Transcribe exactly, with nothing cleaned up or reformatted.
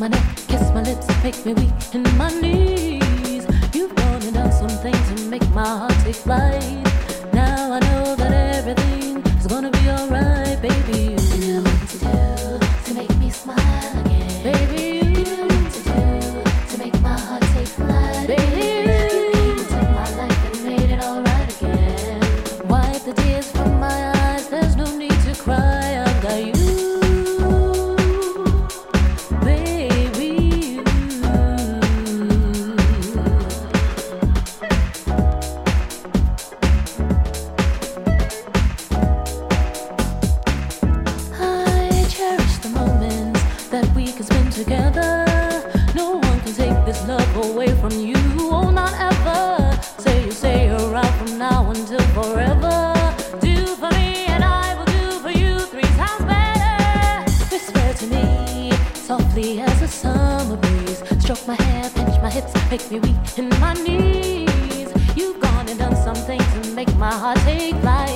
my neck, kiss my lips, make me weak in my knees. You've gone and done some things to make my heart take flight. Now I know that everything is gonna be alright, baby. You know what to do to make me smile again, baby. You know what to do to make my heart take flight, baby. You came into my life and made it alright again. Wipe the tears from my eyes, there's no need to cry. I've got you. Together, no one can take this love away from you. Oh, not ever. Say you say you're right from now until forever. Do for me and I will do for you three times better. Whisper to me softly as a summer breeze. Stroke my hair, pinch my hips, make me weak in my knees. You've gone and done something to make my heart take flight.